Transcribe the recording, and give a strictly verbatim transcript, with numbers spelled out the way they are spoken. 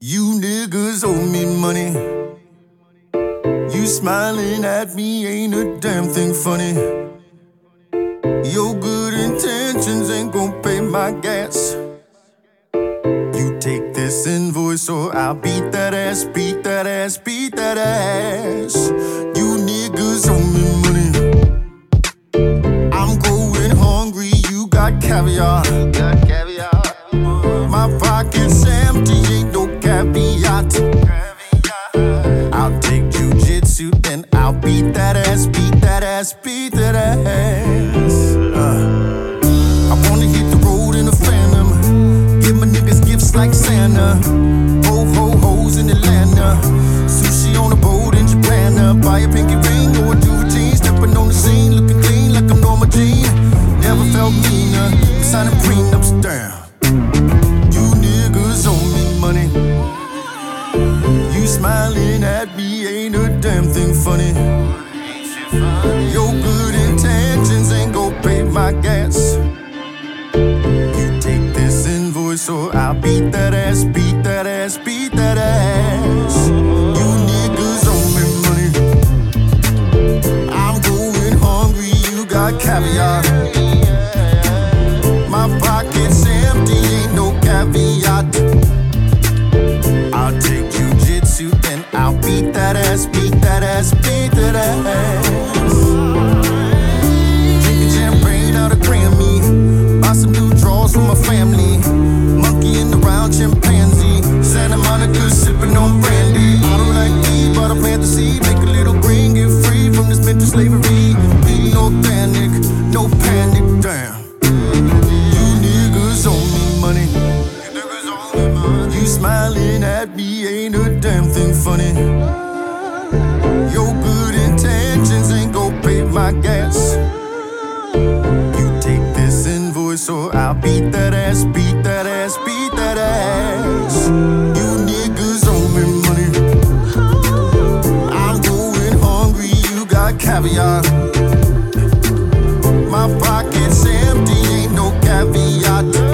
You niggas owe me money. You smiling at me ain't a damn thing funny. Your good intentions ain't gon' pay my gas. You take this invoice or I'll beat that ass, beat that ass, beat that ass. You niggas owe me money. I'm going hungry, you got caviar. Got caviar. My pocket's empty, ain't no caveat. I'll take jujitsu, then I'll beat that ass, beat that ass, beat that ass. Uh, I wanna hit the road in a phantom, give my niggas gifts like Santa. Ho ho hoes in Atlanta, sushi on a boat in Japan. Uh, buy a pinky ring or a do routine, stepping on the scene, looking clean like I'm Norma Jean. Never felt meaner, I'm signing prenups down. Money. You smiling at me ain't a damn thing funny. Your good intentions ain't gon' pay my gas. You take this invoice or I'll beat that ass, beat that ass, beat that ass. You niggas owe me money. I'm going hungry, you got caviar. My pocket's empty, ain't no caveat. I'll take jujitsu, then I'll beat that ass, beat that ass, beat that ass. Drinking champagne out of Grammy, buy some new drawers for my family. Monkey in the round chimpanzee, Santa Monica sipping on brandy. I don't like weed, but I plant the seed, make a little green, get free from this mental slavery. Being organic, no panic, damn. You niggas owe me money. You smiling at me ain't a damn thing funny. Your good intentions ain't gon' pay my gas. You take this invoice or I'll beat that ass, beat that ass, beat that ass. You niggas owe me money. I'm going hungry, you got caviar. My pocket's empty, ain't no caveat.